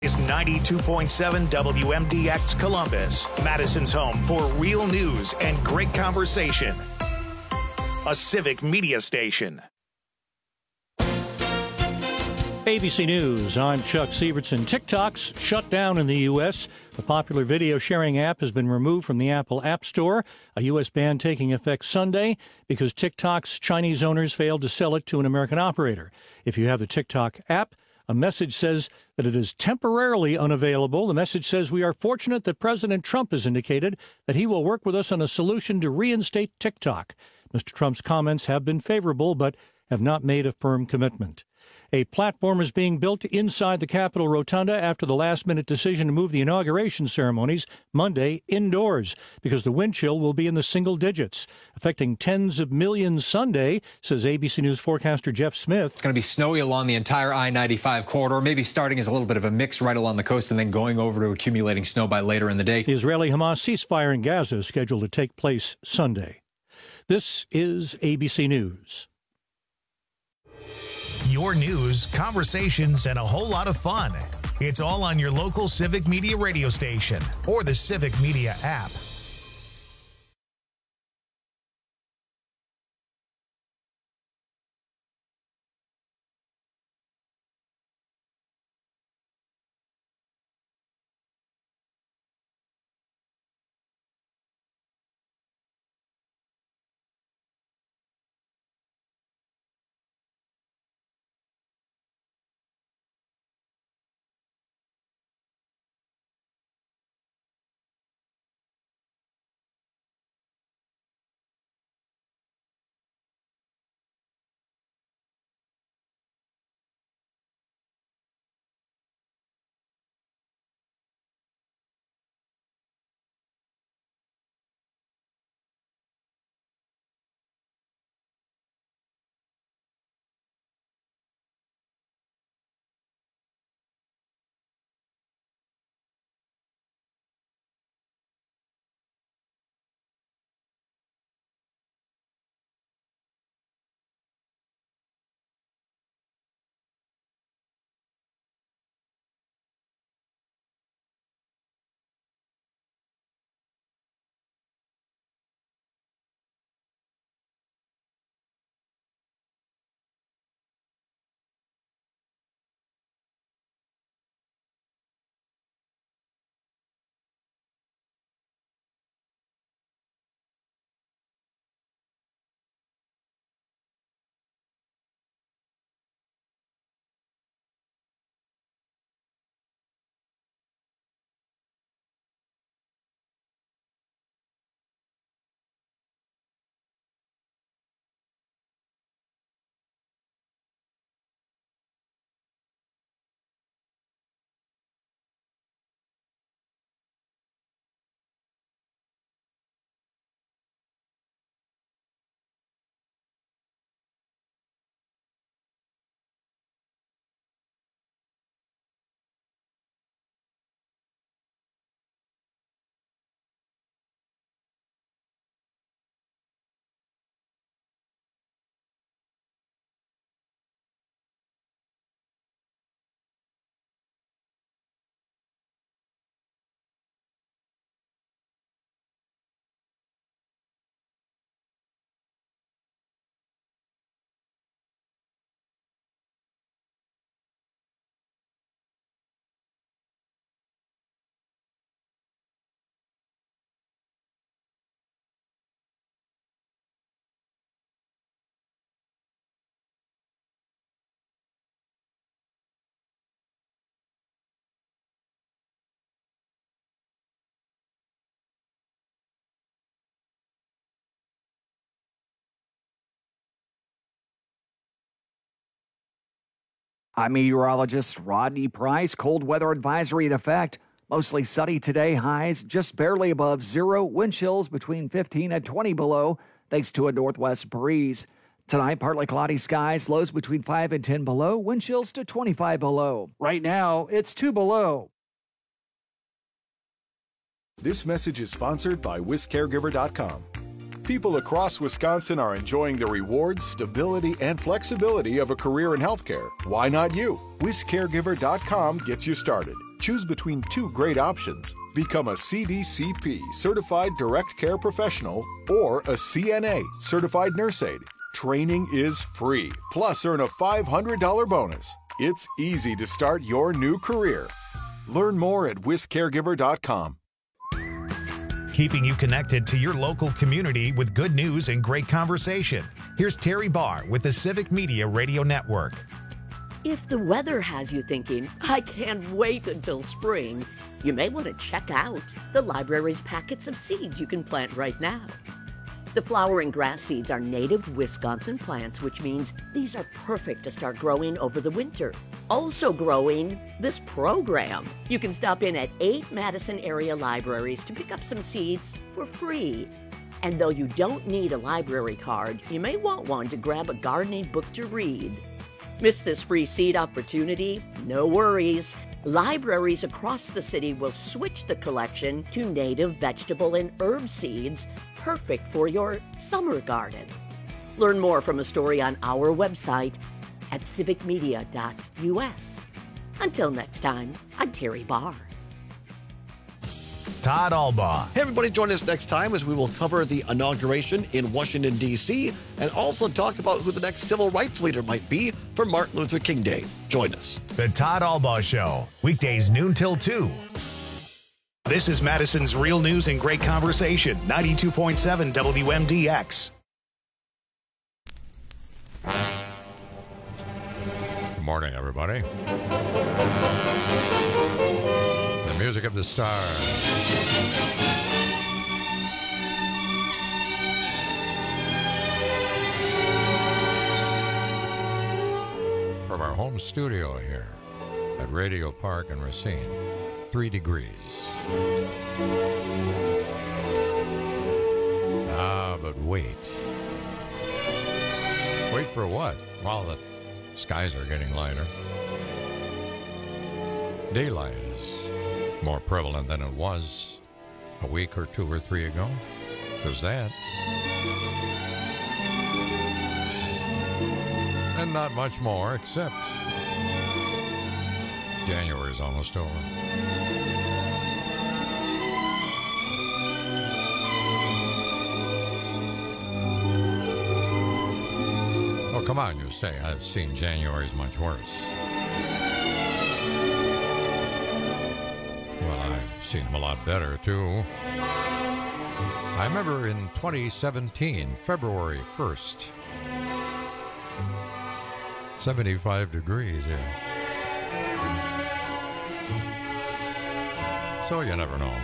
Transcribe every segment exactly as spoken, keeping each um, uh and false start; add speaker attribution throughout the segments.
Speaker 1: Is ninety-two point seven W M D X Columbus, Madison's home for real news and great conversation. A civic media station.
Speaker 2: A B C News, I'm Chuck Sievertson. TikTok's shut down in the U S. The popular video sharing app has been removed from the Apple App Store, a U S ban taking effect Sunday because TikTok's Chinese owners failed to sell it to an American operator. If you have the TikTok app, a message says that it is temporarily unavailable. The message says we are fortunate that President Trump has indicated that he will work with us on a solution to reinstate TikTok. Mister Trump's comments have been favorable, but have not made a firm commitment. A platform is being built inside the Capitol Rotunda after the last-minute decision to move the inauguration ceremonies Monday indoors because the wind chill will be in the single digits, affecting tens of millions Sunday, says A B C News forecaster Jeff Smith.
Speaker 3: It's going to be snowy along the entire I ninety-five corridor, maybe starting as a little bit of a mix right along the coast and then going over to accumulating snow by later in the day.
Speaker 2: The Israeli-Hamas ceasefire in Gaza is scheduled to take place Sunday. This is A B C News.
Speaker 1: Your news, conversations, and a whole lot of fun. It's all on your local Civic Media radio station or the Civic Media app.
Speaker 4: I'm meteorologist Rodney Price. Cold weather advisory in effect. Mostly sunny today. Highs just barely above zero. Wind chills between fifteen and twenty below, thanks to a northwest breeze. Tonight, partly cloudy skies. Lows between five and ten below. Wind chills to twenty-five below. Right now, it's two below.
Speaker 5: This message is sponsored by Wis Caregiver dot com. People across Wisconsin are enjoying the rewards, stability, and flexibility of a career in healthcare. Why not you? Wis Caregiver dot com gets you started. Choose between two great options. Become a C D C P, Certified Direct Care Professional, or a C N A, Certified Nurse Aide. Training is free, plus earn a five hundred dollars bonus. It's easy to start your new career. Learn more at whisk caregiver dot com.
Speaker 1: Keeping you connected to your local community with good news and great conversation. Here's Terry Barr with the Civic Media Radio Network.
Speaker 6: If the weather has you thinking, I can't wait until spring, you may want to check out the library's packets of seeds you can plant right now. The flowering grass seeds are native Wisconsin plants, which means these are perfect to start growing over the winter. Also growing, this program. You can stop in at eight Madison area libraries to pick up some seeds for free. And though you don't need a library card, you may want one to grab a gardening book to read. Miss this free seed opportunity? No worries. Libraries across the city will switch the collection to native vegetable and herb seeds, perfect for your summer garden. Learn more from a story on our website at civic media dot U S. Until next time, I'm Terry Barr.
Speaker 1: Todd Albaugh.
Speaker 7: Hey, everybody, join us next time as we will cover the inauguration in Washington, D C, and also talk about who the next civil rights leader might be for Martin Luther King Day. Join us.
Speaker 1: The Todd Albaugh Show, weekdays noon till two. This is Madison's Real News and Great Conversation, ninety-two point seven W M D X.
Speaker 8: Good morning, everybody. The music of the stars. From our home studio here at Radio Park in Racine, three degrees. Ah, but wait. Wait for what? Well, the skies are getting lighter. Daylight is more prevalent than it was a week or two or three ago. There's that. And not much more, except January's almost over. Oh, come on, you say. I've seen January's much worse. Well, I've seen them a lot better, too. I remember in twenty seventeen, February first, seventy-five degrees here. So you never know.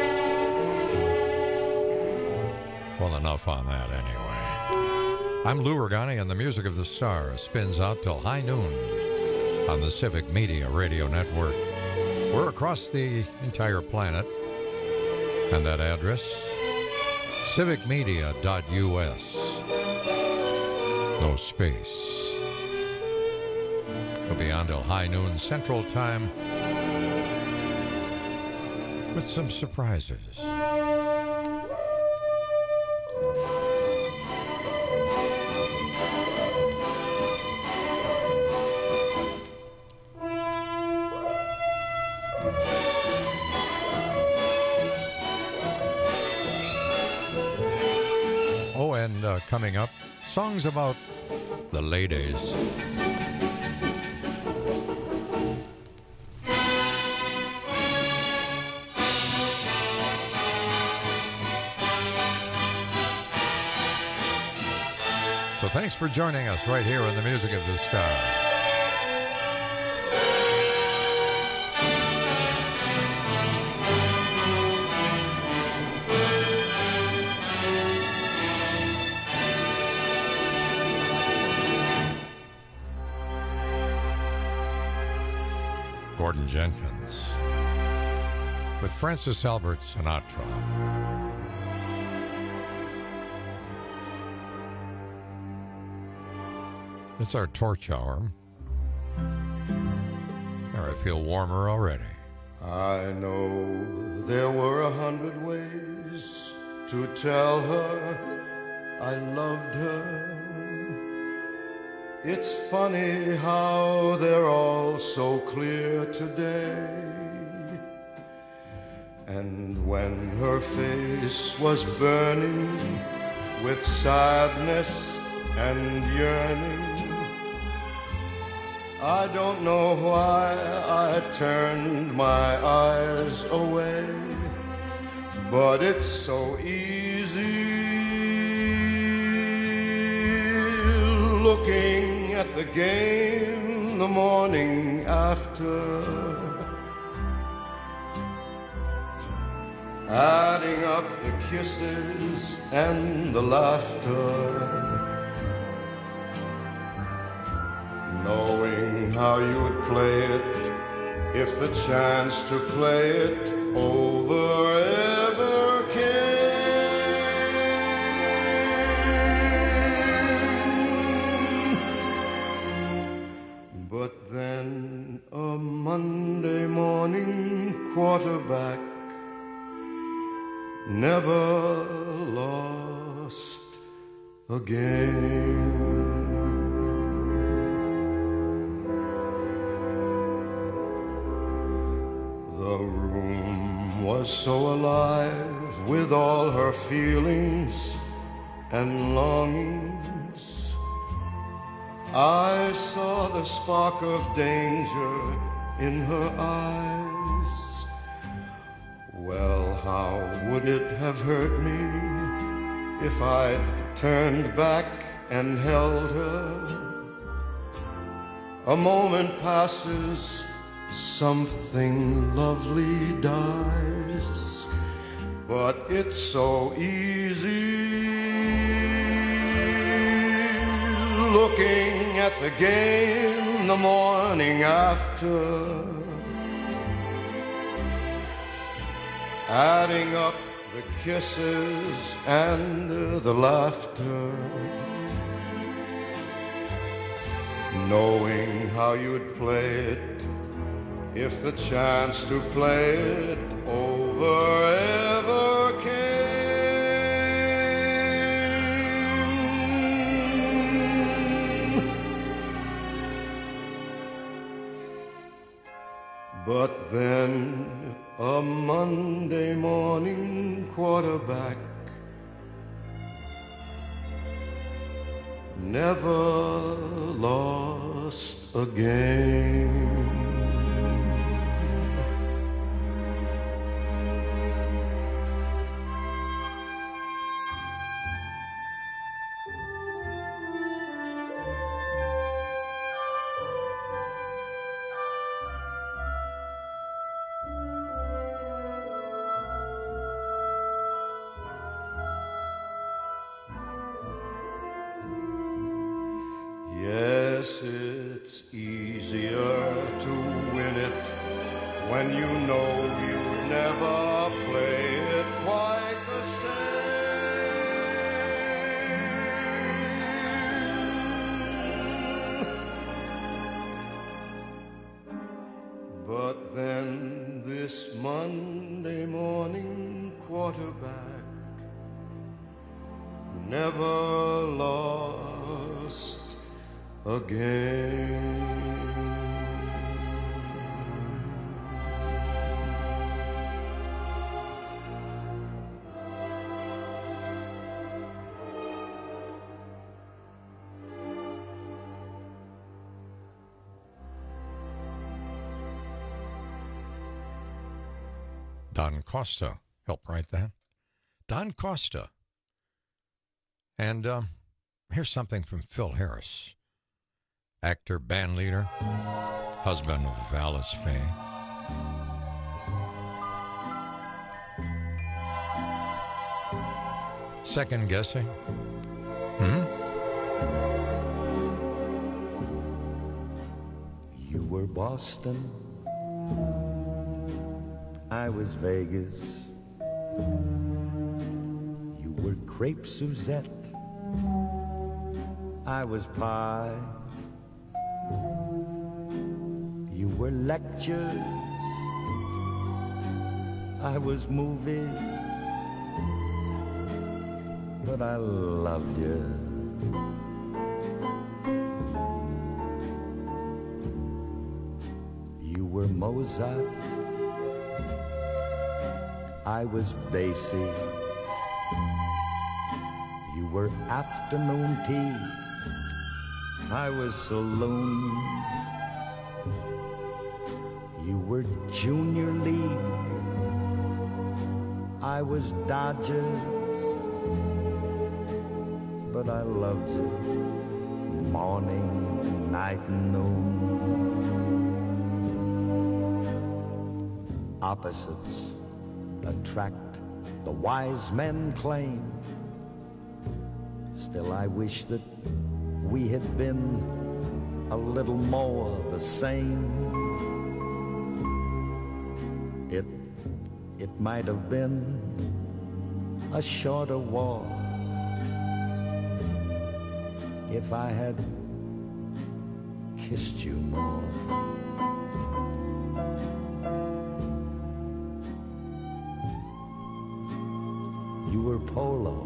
Speaker 8: Well, enough on that anyway. I'm Lou Ragani, and the music of the stars spins out till high noon on the Civic Media Radio Network. We're across the entire planet, and that address, civic media dot U S. No space. We'll be on till high noon Central Time with some surprises. Oh, and uh, coming up, songs about the ladies. So thanks for joining us right here on the Music of the Star. Gordon Jenkins with Francis Albert Sinatra. It's our torch hour. There, I feel warmer already.
Speaker 9: I know there were a hundred ways to tell her I loved her. It's funny how they're all so clear today. when her face was burning with sadness and yearning. I don't know why I turned my eyes away, but it's so easy looking at the game the morning after, adding up the kisses and the laughter, knowing how you'd play it if the chance to play it over ever came. But then a Monday morning quarterback never lost a game. The room was so alive with all her feelings and longings. I saw the spark of danger in her eyes. Well, how would it have hurt me if I'd turned back and held her? A moment passes, something lovely dies, but it's so easy looking at the game the morning after, adding up the kisses and the laughter, knowing how you'd play it if the chance to play it over ever came. But then a Monday morning quarterback never lost a game. Yes, it's easier to win it when you know you never play it quite the same. But then this Monday morning quarterback never lost again.
Speaker 8: Don Costa helped write that. Don Costa. And um, here's something from Phil Harris. Actor, band leader, husband of Alice Faye. Second guessing? Hmm?
Speaker 10: You were Boston, I was Vegas. You were Crepe Suzette, I was pie. You were lectures, I was movies, but I loved you. You were Mozart, I was Basie. You were afternoon tea. I was saloon. You were junior league. I was Dodgers. But I loved you morning, night, and noon. Opposites attract, the wise men claim. Still I wish that we had been a little more the same. It, it might have been a shorter war if I had kissed you more. You were polo.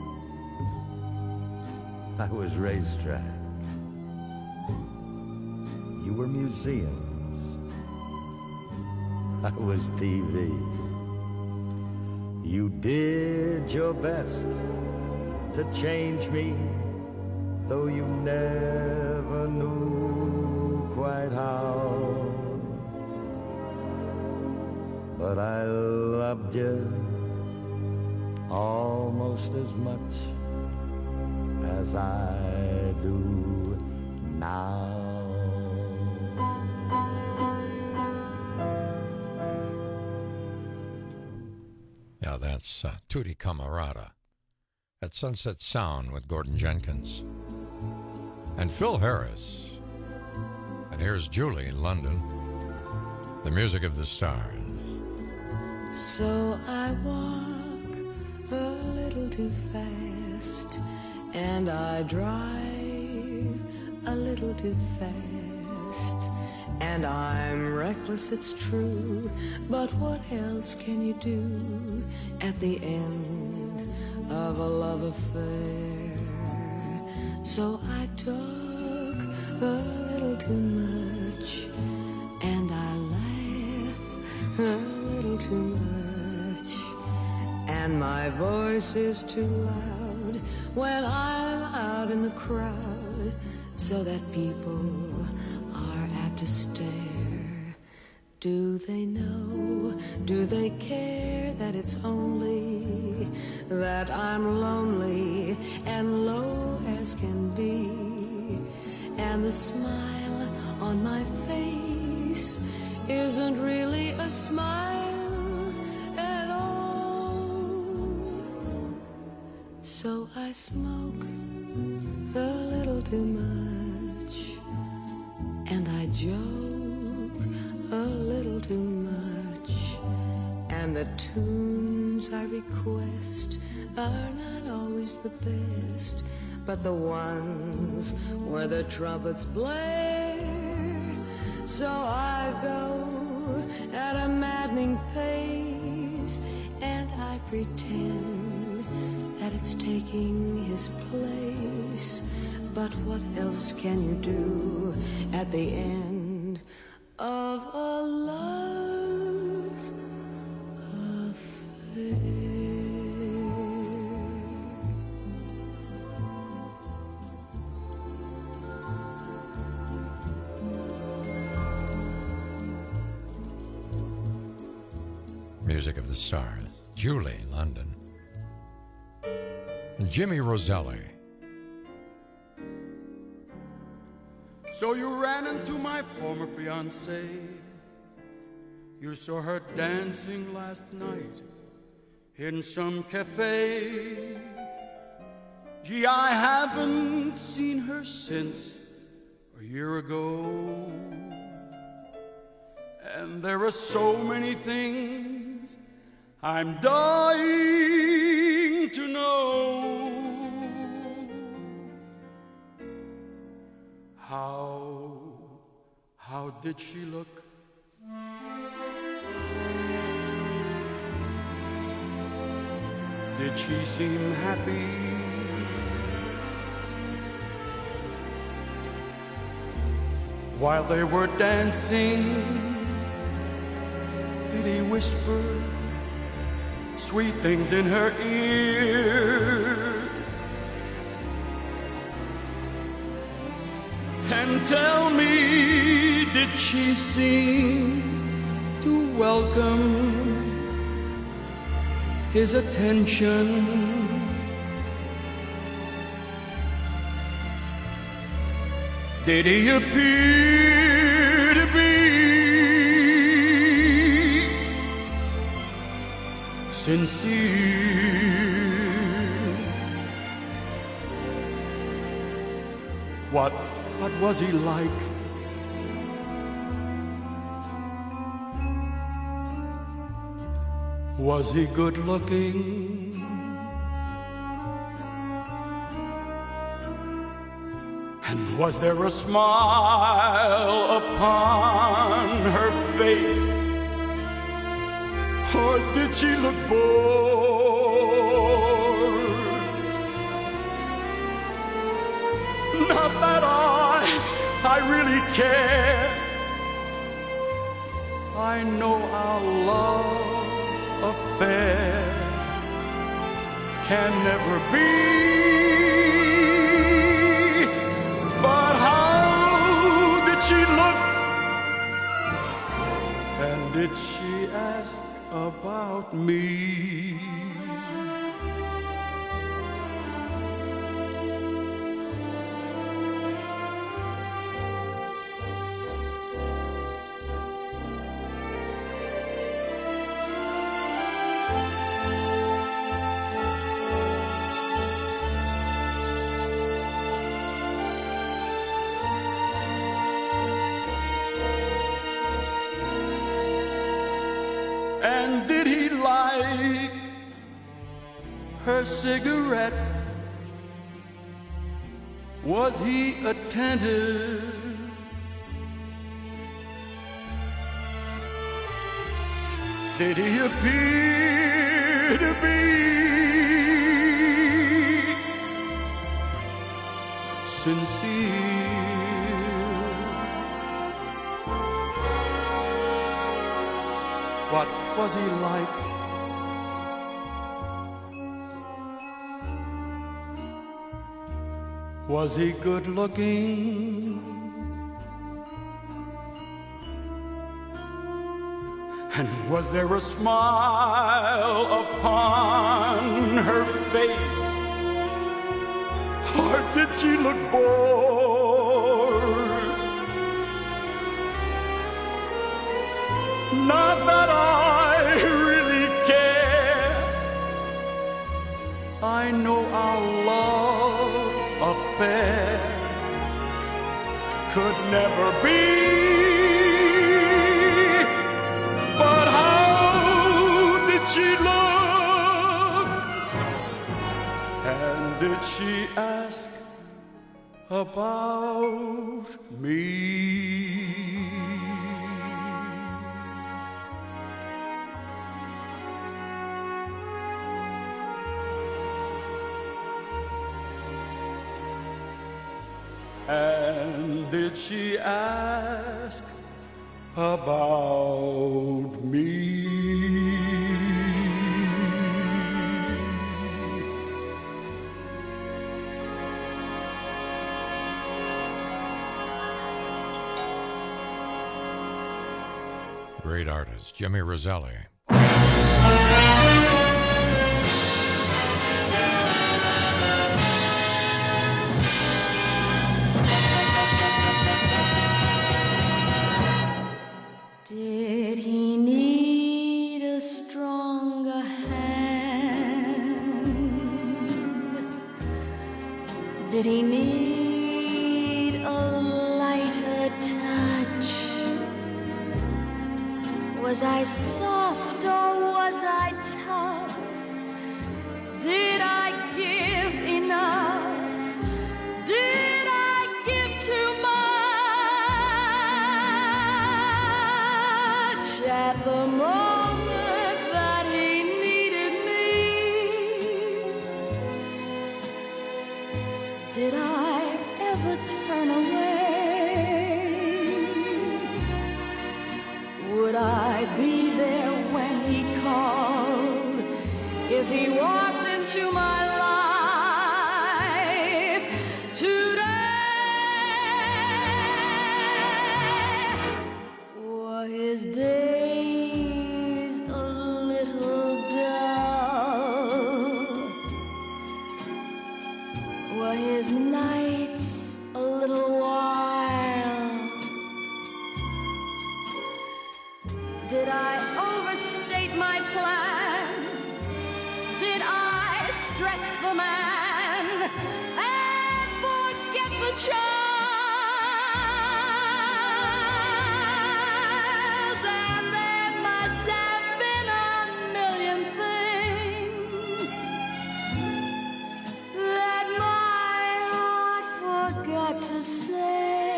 Speaker 10: I was racetrack. You were museums. I was T V. You did your best to change me, though you never knew quite how. But I loved you almost as much as I do now.
Speaker 8: Yeah, that's uh, Tutti Camarada at Sunset Sound with Gordon Jenkins and Phil Harris. And here's Julie in London, the music of the stars.
Speaker 11: So I walk a little too fast, and I drive a little too fast, and I'm reckless, it's true, but what else can you do at the end of a love affair? So I talk a little too much, and I laugh a little too much, and my voice is too loud when I'm out in the crowd, so that people are apt to stare. Do they know, do they care that it's only that I'm lonely and low as can be, and the smile on my face isn't really a smile at all? So I smoke a little too much, and I joke a little too much, and the tunes I request are not always the best, but the ones where the trumpets blare. So I go at a maddening pace, and I pretend that it's taking his place. But what else can you do at the end of a love affair?
Speaker 8: Music of the stars, Julie, London. And Jimmy Roselli.
Speaker 12: So you ran into my former fiancée. You saw her dancing last night in some cafe. Gee, I haven't seen her since a year ago. And there are so many things I'm dying to know. How, how did she look? Did she seem happy? While they were dancing, did he whisper sweet things in her ear, and tell me, did she seem to welcome his attention? Did he appear to be sincere? What, what was he like? Was he good looking? And was there a smile upon her face? Or did she look bored? Not that I, I really care. I know our love affair can never be. But how did she look? And did she ask about me? And did he light her cigarette? Was he attentive? Did he appear to be sincere? What was he like? Was he good looking? And was there a smile upon her face? Or did she look bored? Not that I really care. I know our love affair could never be. But how did she look? And did she ask about me? And did she ask about me?
Speaker 8: Great artist, Jimmy Roselli.
Speaker 11: Did he need a stronger hand? Did he need a lighter touch? Was I soft or was I tough? Did I give enough? Did I give too much? At the moment that he needed me, did I ever turn away? Would I be there when he called my plan? Did I stress the man and forget the child? And there must have been a million things that my heart forgot to say.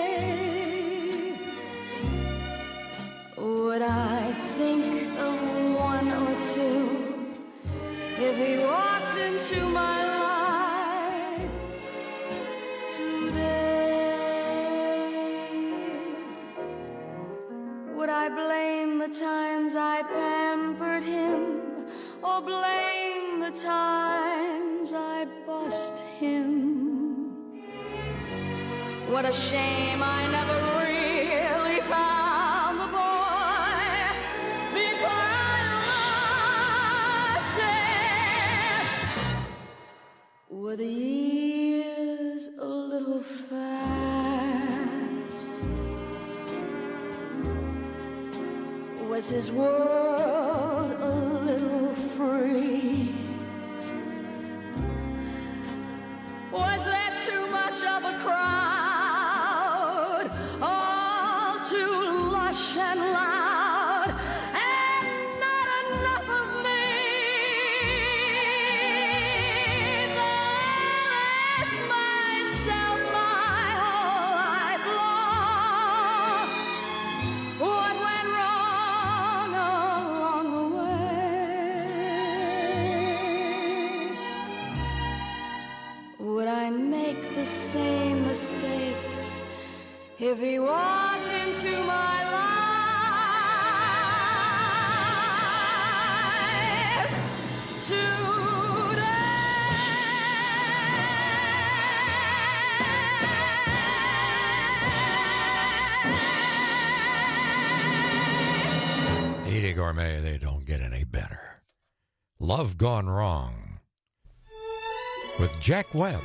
Speaker 11: Would I think of one or two if he walked into my life today? Would I blame the times I pampered him, or blame the times I bussed him? What a shame I never really found the boy before I lost him. Were the years a little fast? Was his world a little free? Was there too much of a crowd, all too lush and loud, and not enough of me? Though I ask myself my whole life long, what went wrong along the way? Would I make the same mistakes if he walked into my life today?
Speaker 8: Edie Gourmet, they don't get any better. Love Gone Wrong with Jack Webb.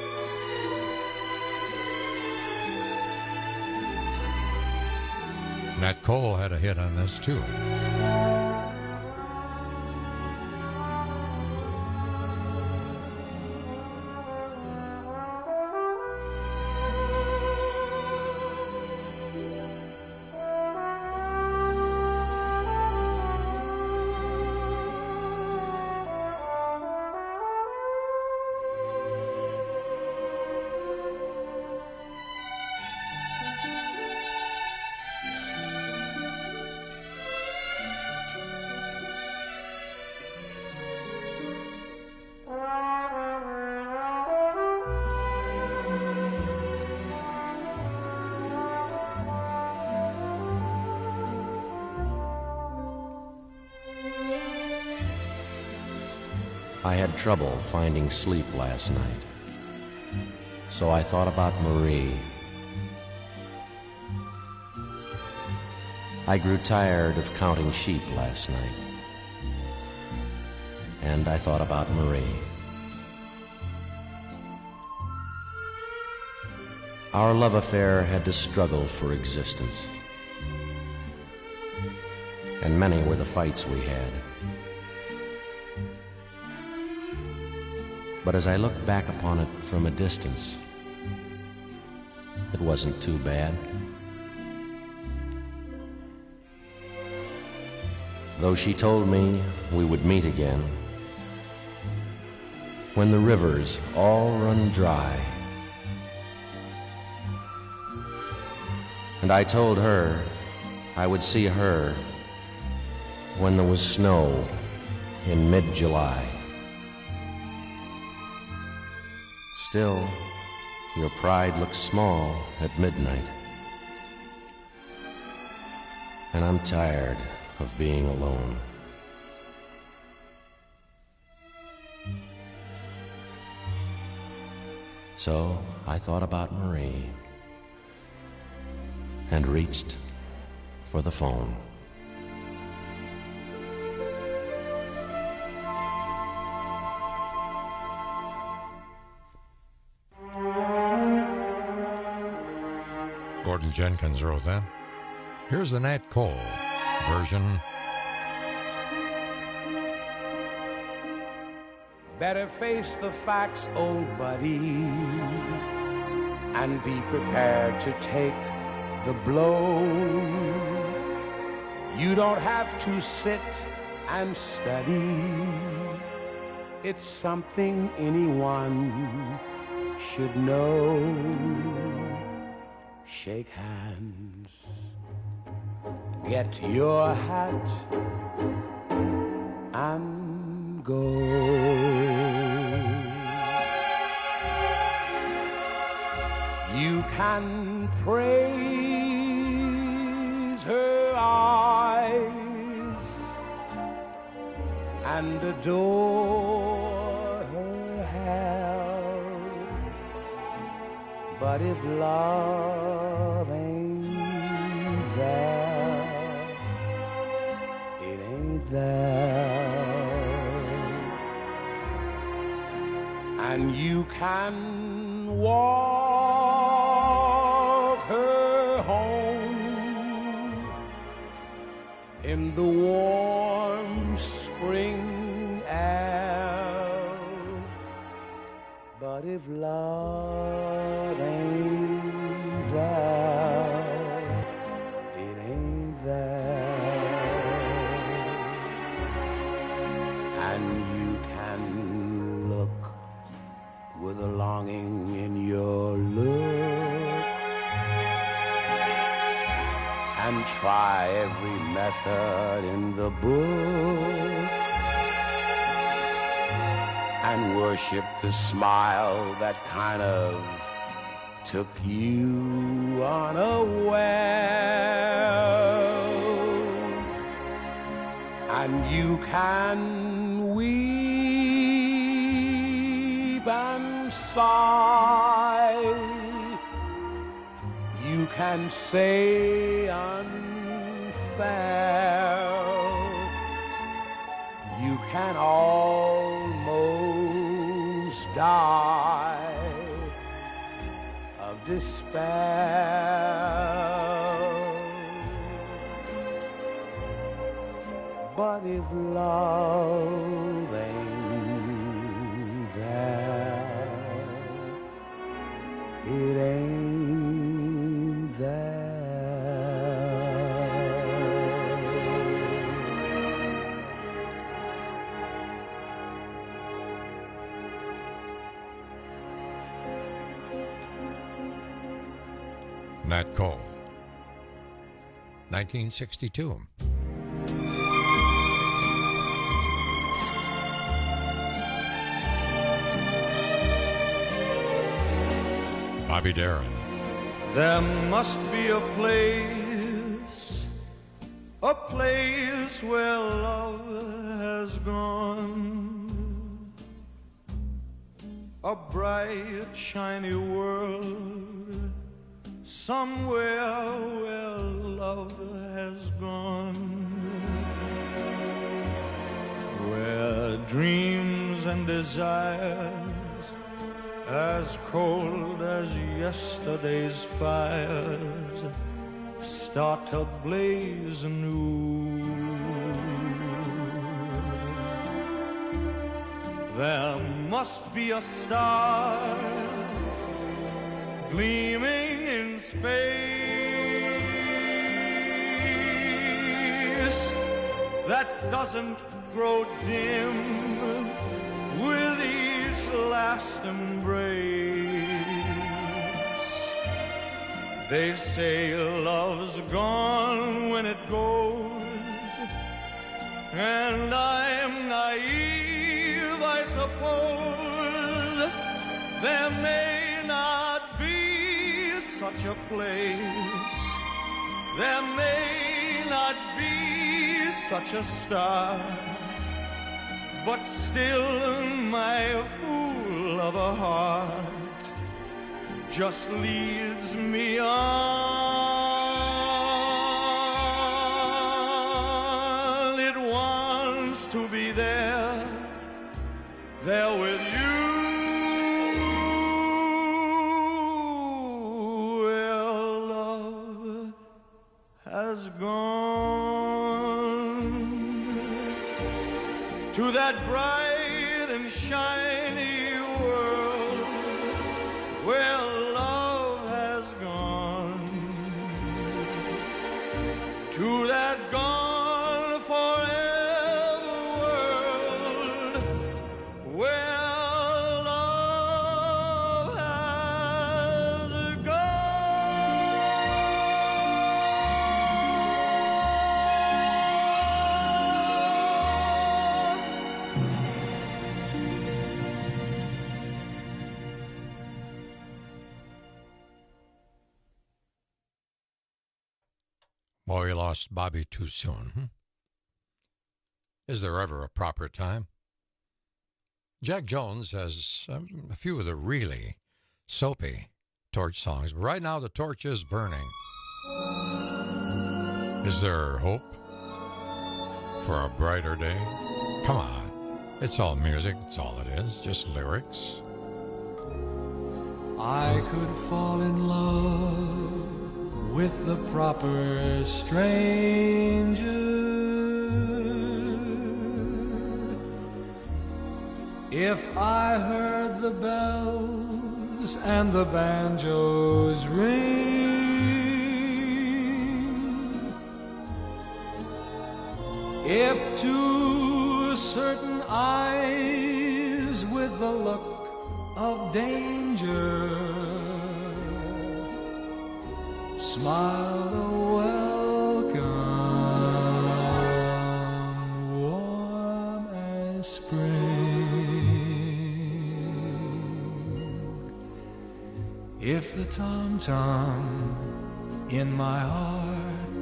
Speaker 8: Nat Cole had a hit on this, too.
Speaker 13: I had trouble finding sleep last night, so I thought about Marie. I grew tired of counting sheep last night, and I thought about Marie. Our love affair had to struggle for existence, and many were the fights we had. But as I look back upon it from a distance, it wasn't too bad. Though she told me we would meet again when the rivers all run dry. And I told her I would see her when there was snow in mid-July. Still, your pride looks small at midnight, and I'm tired of being alone. So I thought about Marie and reached for the phone.
Speaker 8: Gordon Jenkins wrote that. Here's the Nat Cole version
Speaker 14: Better face the facts, old buddy, and be prepared to take the blow. You don't have to sit and study. It's something anyone should know. Shake hands. Get your hat and go. You can praise her eyes and adore her hair, but if love ain't there, it ain't there. And you can walk her home in the warm spring air, but if love ain't there, it ain't there. And you can look with a longing in your look and try every method in the book and worship the smile that kind of took you unaware. And you can weep and sigh, you can say unfair, you can almost die of despair. But if love ain't there, it ain't there.
Speaker 8: Nat Cole, nineteen sixty-two. Bobby Darin.
Speaker 12: There must be a place, a place where love has gone, a bright, shiny world, somewhere where love has gone, where dreams and desires as cold as yesterday's fires start to blaze anew. There must be a star gleaming in space that doesn't grow dim with each last embrace. They say love's gone when it goes, and I'm naive, I suppose. There may not be such a place, there may not be such a star, but still my fool of a heart just leads me on. It wants to be there, there with you, where love has gone, to that bright
Speaker 15: and shiny world where love has gone, to that gone forever world where love has
Speaker 8: Boy, we lost Bobby too soon. Hmm? Is there ever a proper time? Jack Jones has um, a few of the really soapy torch songs, but right now the torch is burning. Is there hope for a brighter day? Come on. It's all music. It's all it is. Just lyrics.
Speaker 16: I could fall in love with the proper stranger if I heard the bells and the banjos ring, if two certain eyes with the look of danger smiled a welcome, warm as spring. If the tom-tom in my heart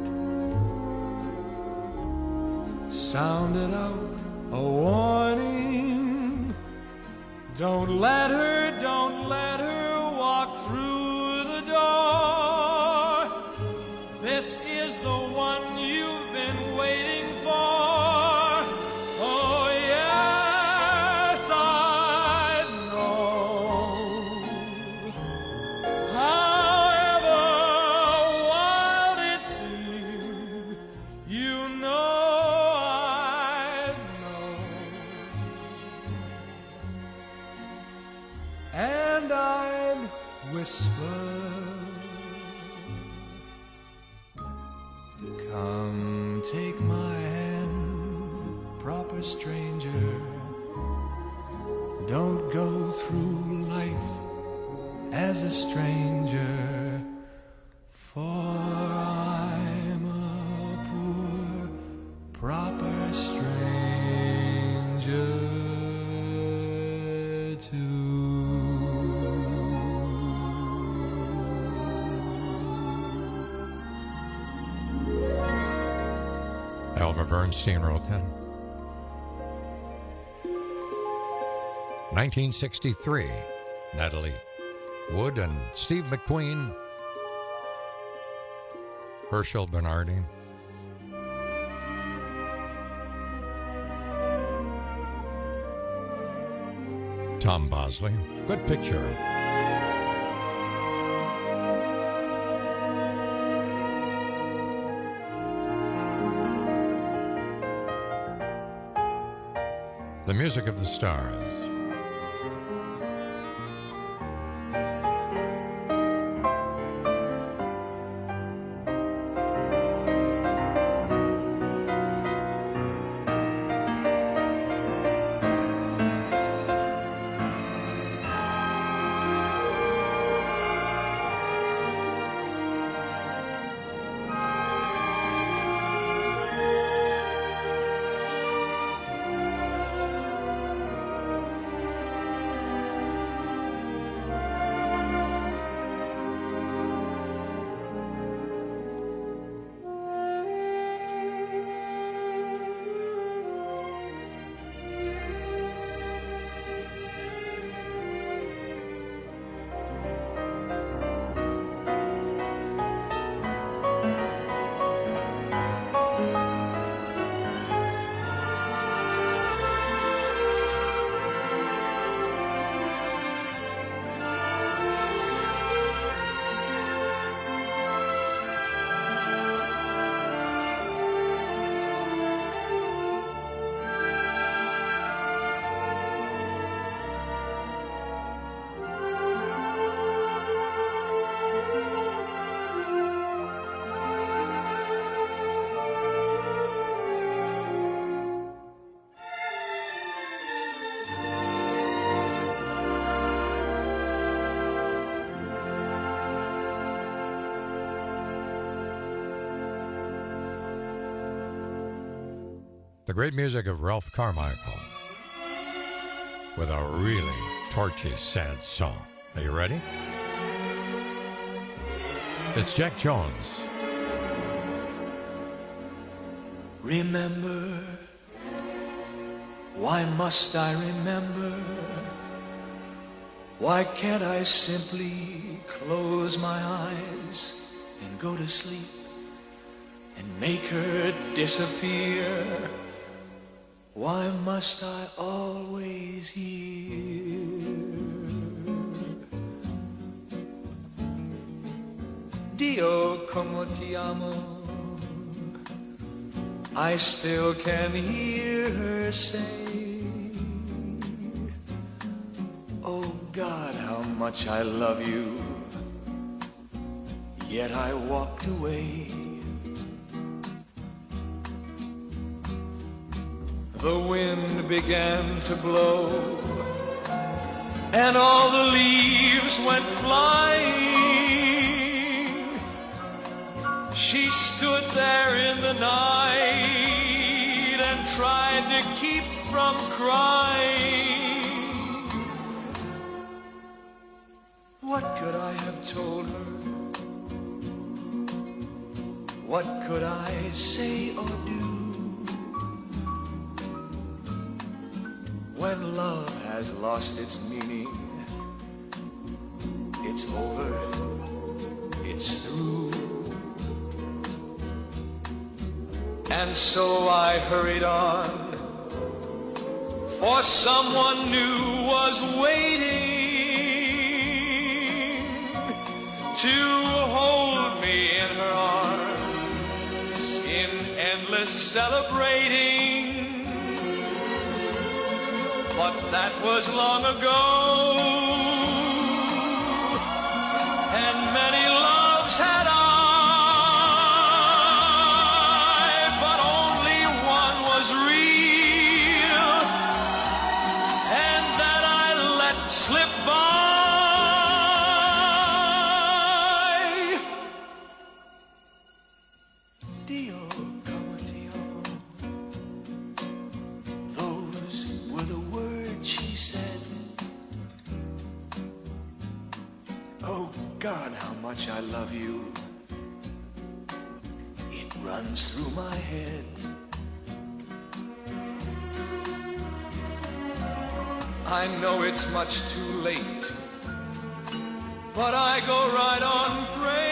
Speaker 16: sounded out a warning, don't let her, don't let her walk through the door. This is the one you've been waiting for. Oh, yes, I know. However wild it seems, you know I know. And I'd whisper, come take my hand, proper stranger. Don't go through life as a stranger, for I'm a poor, proper stranger too.
Speaker 8: Elmer Bernstein wrote that. nineteen sixty-three, Natalie Wood and Steve McQueen, Herschel Bernardi. Tom Bosley. Good picture. The music of the stars. The great music of Ralph Carmichael with a really torchy, sad song. Are you ready? It's Jack Jones.
Speaker 16: Remember, why must I remember? Why can't I simply close my eyes and go to sleep and make her disappear? Why must I always hear Dio como ti amo? I still can hear her say, oh God, how much I love you. Yet I walked away. The wind began to blow, and all the leaves went flying. She stood there in the night and tried to keep from crying. What could I have told her? What could I say or do? When love has lost its meaning, it's over, it's through. And so I hurried on, for someone new was waiting to hold me in her arms in endless celebrating. But that was long ago, and many loves had I, but only one was real, and that I let slip by. Dio como ti amo. Those were the words she said. Oh God, how much I love you. It runs through my head. I know it's much too late, but I go right on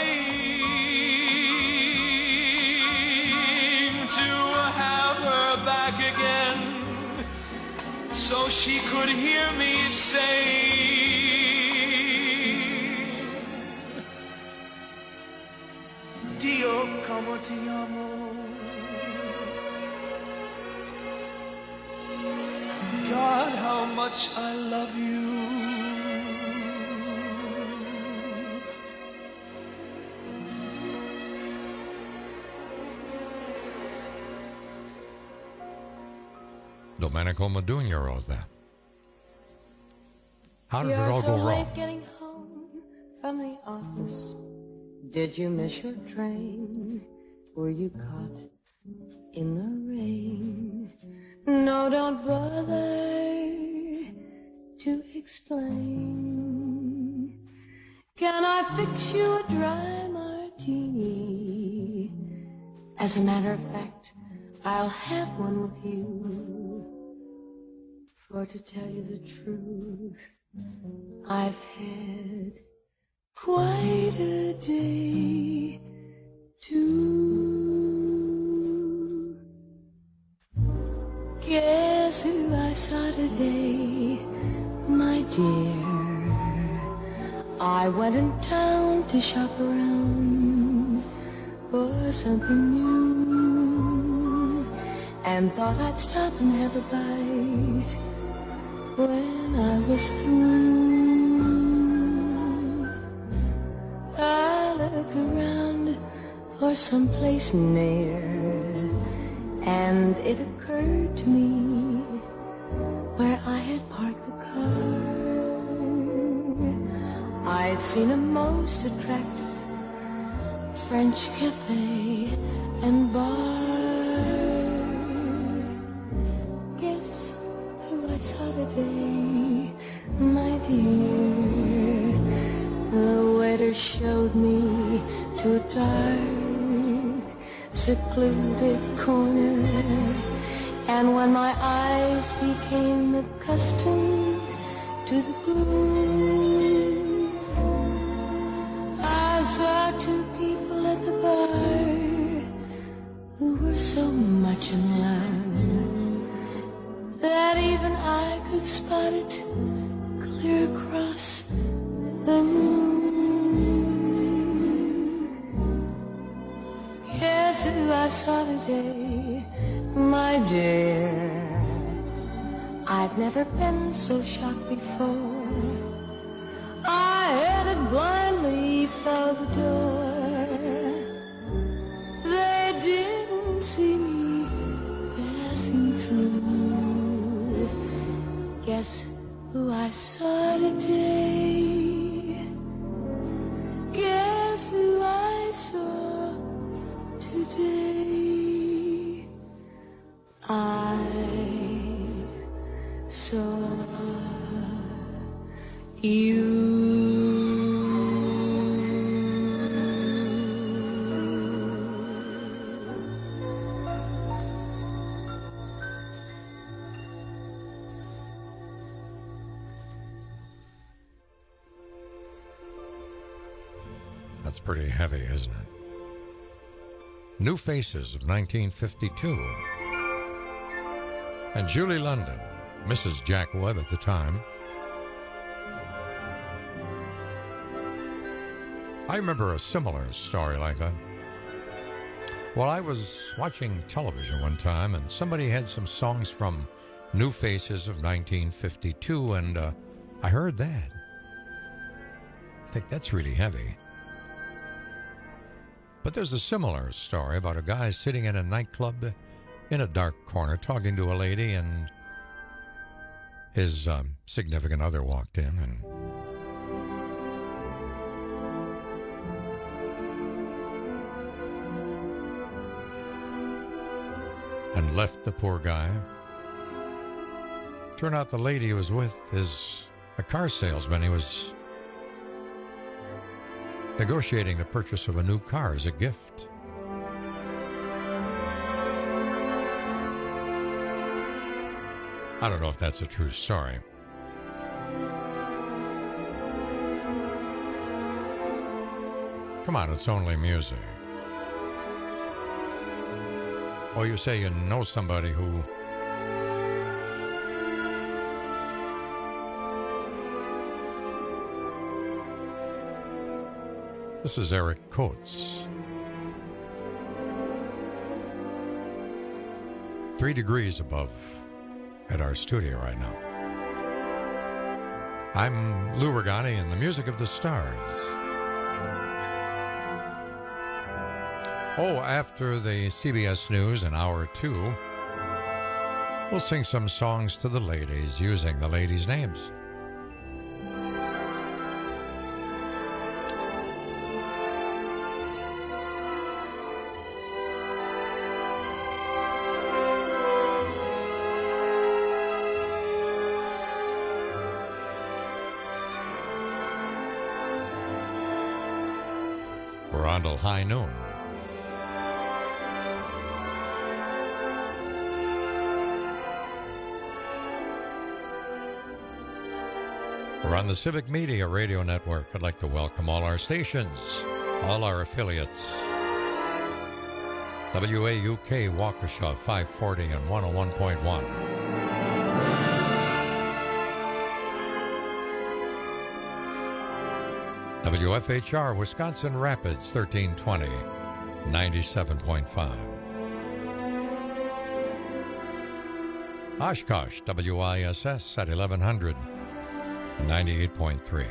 Speaker 16: praying to have her back again, so she could hear me say, Dio como ti amo. God, how much I love you.
Speaker 8: Domenico Modugno wrote that. How did it
Speaker 11: You're
Speaker 8: all
Speaker 11: so
Speaker 8: go
Speaker 11: late
Speaker 8: wrong?
Speaker 11: getting home from the office. Did you miss your train? Were you caught in the rain? No, don't bother to explain. Can I fix you a dry martini? As a matter of fact, I'll have one with you. For to tell you the truth, I've had quite a day too. Guess who I saw today, my dear? I went in town to shop around for something new, and thought I'd stop and have a bite when I was through. I look around for some place near, and it occurred to me where I had parked the car. I'd seen a most attractive French cafe and bar. I saw today, my dear. The waiter showed me to a dark, secluded corner, and when my eyes became accustomed to the gloom, I saw two people at the bar who were so much in love that even I could spot it clear across the moon. Guess who I saw today, my dear? I've never been so shocked before. I headed blindly for the door. They didn't see me passing through. Guess who I saw today? Guess who I saw today? I saw you.
Speaker 8: That's pretty heavy, isn't it? New Faces of nineteen fifty-two. And Julie London, Missus Jack Webb at the time. I remember a similar story like that. Well, I was watching television one time, and somebody had some songs from New Faces of nineteen fifty-two, and uh, I heard that. I think that's really heavy. But there's a similar story about a guy sitting in a nightclub in a dark corner talking to a lady, and his um, significant other walked in and and left the poor guy. Turned out the lady he was with is a car salesman. He was negotiating the purchase of a new car as a gift. I don't know if that's a true story. Come on, it's only music. Or you say you know somebody who This is Eric Coates. Three degrees above at our studio right now. I'm Lou Regani, and the music of the stars. Oh, after the C B S News in hour two, we'll sing some songs to the ladies using the ladies' names. We're on till high noon. We're on the Civic Media Radio Network. I'd like to welcome all our stations, all our affiliates. W A U K Waukesha five forty and one oh one point one. W F H R Wisconsin Rapids thirteen twenty, ninety-seven point five. Oshkosh W I S S at eleven hundred, ninety-eight point three.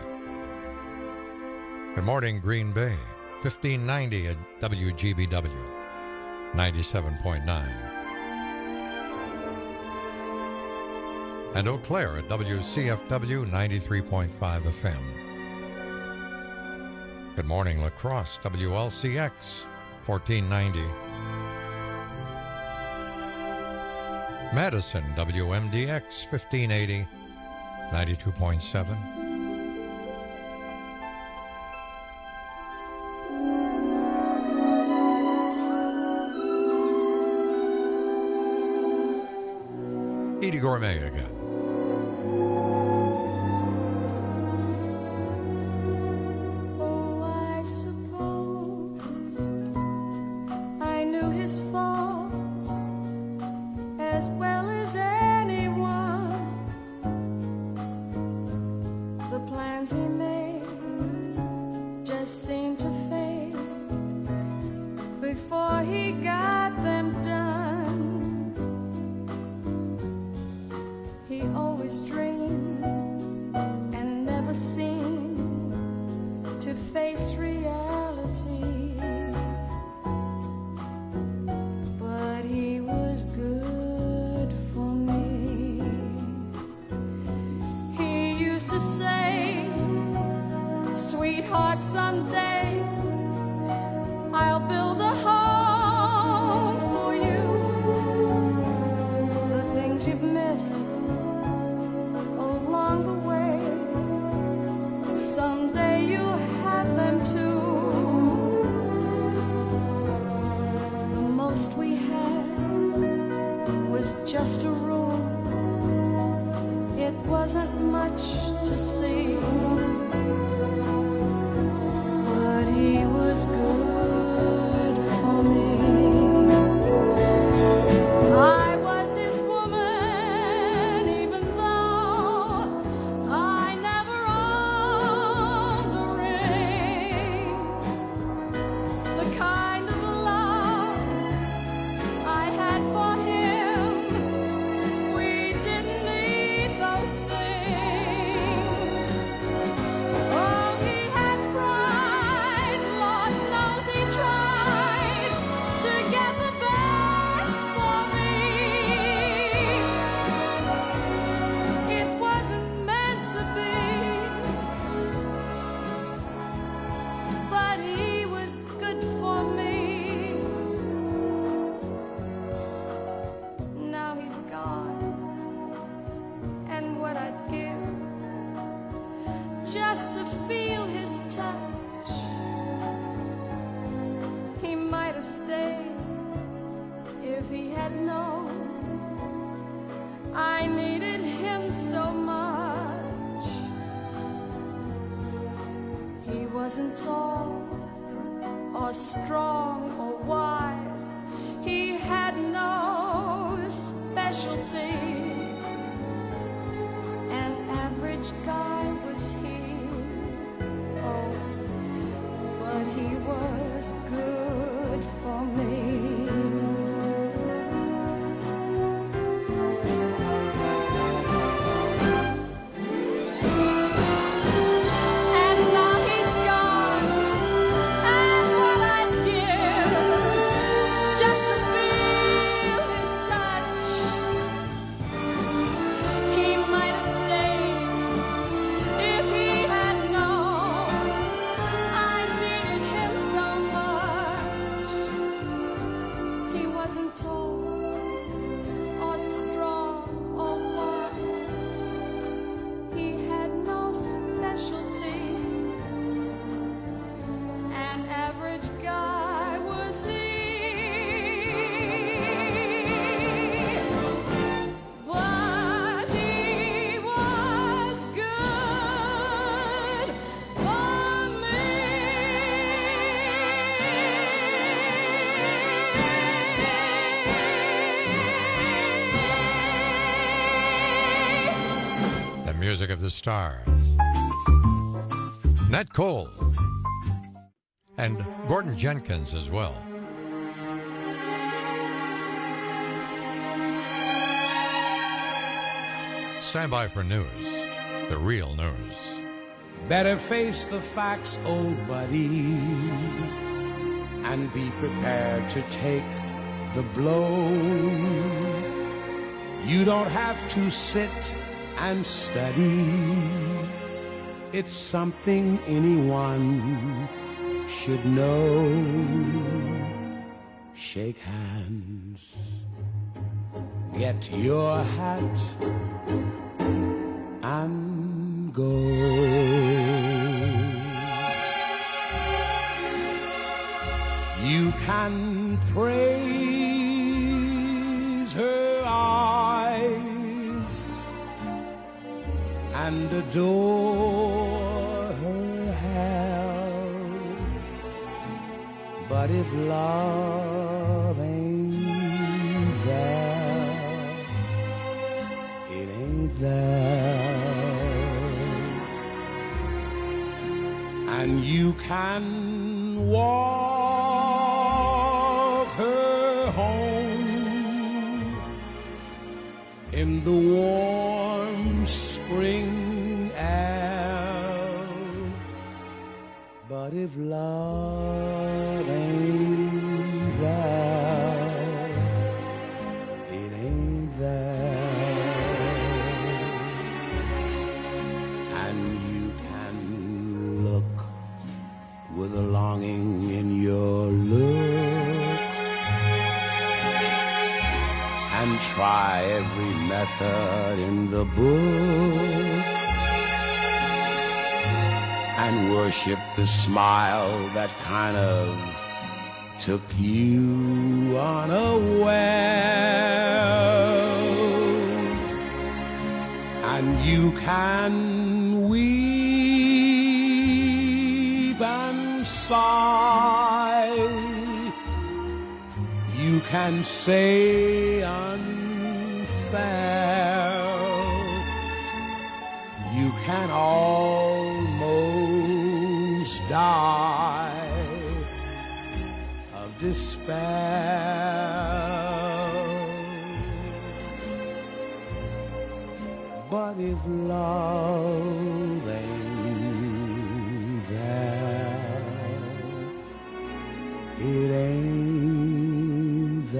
Speaker 8: Good morning, Green Bay, fifteen ninety at W G B W, ninety-seven point nine. And Eau Claire at W C F W, ninety-three point five F M. Good morning, La Crosse, W L C X, fourteen ninety. Madison, W M D X, fifteen eighty, ninety-two point seven. Edie Gourmet again.
Speaker 17: Oh, I suppose I knew his faults as well as anyone. The plans he made just seemed to fade before he got them done. He always dreamed and never seemed to face reality. But he was good for me. He used to say, sweetheart, someday I'll build a home for you. The things you've missed along the way, someday you'll have them too. The most we had was just a room. It wasn't much to see, but he was good for me. I was his woman, even though I never owned a ring. The kind of love I had for him, we didn't need those things. Oh, he had pride, Lord knows he tried to get the best for me. It wasn't meant to be, but he was good for me. Now he's gone, and what I'd give just to feel his touch. He might have stayed if he had known I needed him so much. He wasn't tall or strong or wise. He had no specialty. An average guy was he. Oh, but he was good for me. And now he's gone, and what I'd give just to feel his touch. He might have stayed if he had known I needed him so much. He wasn't tall or strong or wise. He had no specialty. An average guy was he. But he was good for me.
Speaker 8: The music of the stars. Nat Cole. And Gordon Jenkins as well. Stand by for news. The real news.
Speaker 14: Better face the facts, old buddy, and be prepared to take the blow. You don't have to sit and study. It's something anyone should know. Shake hands. get your hat and go. You can praise her eyes and adore her hair, but if love ain't there, it ain't there. And you can walk her home in the warm spring air, but if love ain't there, it ain't there. And you can look with a longing in your look and try every method in the book and worship the smile that kind of took you unaware. And you can weep and sigh, you can say unfair, you can almost die of despair. But if love ain't there, it ain't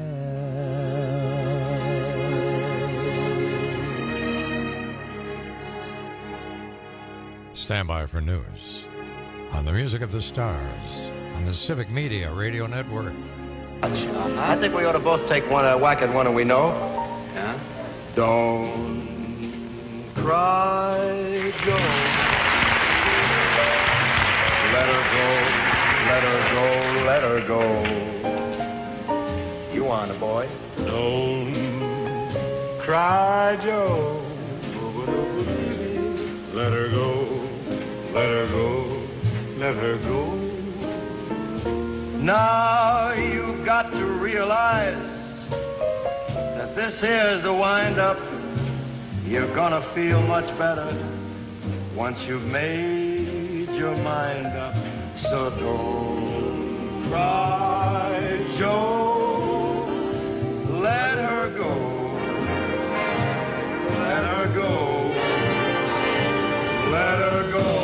Speaker 14: there.
Speaker 8: Stand by for news on the Music of the Stars on the Civic Media Radio Network.
Speaker 18: I think we ought to both take one a whack at one that we know. Yeah? Don't cry, Joe. Let her go, let her go, let her go. You want it, boy. Don't cry, Joe. Let her go, let her go, let her go. Now you've got to realize that this here's the wind-up. You're gonna feel much better once you've made your mind up. So don't cry, Joe. Let her go. Let her go. Let her go.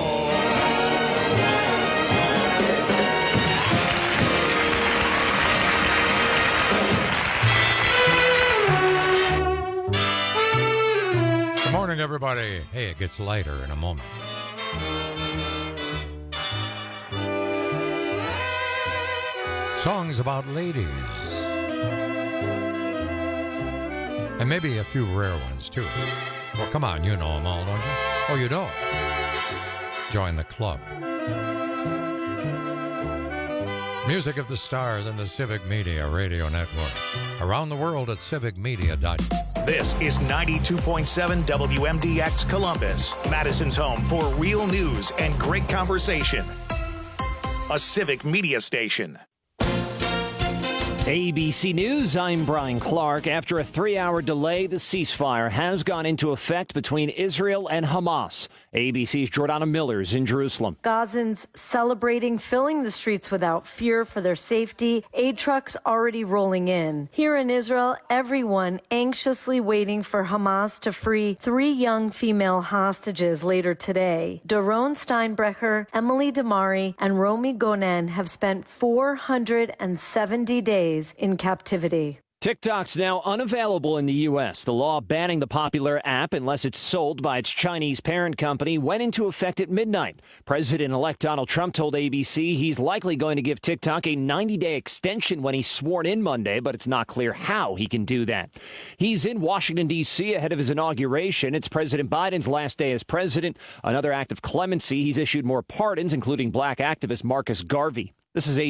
Speaker 8: Morning, everybody. Hey, it gets lighter in a moment. Songs about ladies. And maybe a few rare ones, too. Well, come on, you know them all, don't you? Oh, you don't? Join the club. Music of the Stars and the Civic Media Radio Network. Around the world at civic media dot com.
Speaker 1: This is ninety-two point seven W M D X Columbus, Madison's home for real news and great conversation. A Civic Media station.
Speaker 19: A B C News, I'm Brian Clark. After a three-hour delay, the ceasefire has gone into effect between Israel and Hamas. A B C's Jordana Miller's in Jerusalem.
Speaker 20: Gazans celebrating, filling the streets without fear for their safety. Aid trucks already rolling in. Here in Israel, everyone anxiously waiting for Hamas to free three young female hostages later today. Doron Steinbrecher, Emily Damari, and Romy Gonen have spent four hundred seventy days in captivity.
Speaker 19: TikTok's now unavailable in the U S. The law banning the popular app unless it's sold by its Chinese parent company went into effect at midnight. President-elect Donald Trump told A B C he's likely going to give TikTok a ninety-day extension when he's sworn in Monday, but it's not clear how he can do that. He's in Washington, D C ahead of his inauguration. It's President Biden's last day as president. Another act of clemency, he's issued more pardons, including black activist Marcus Garvey. This is A B C.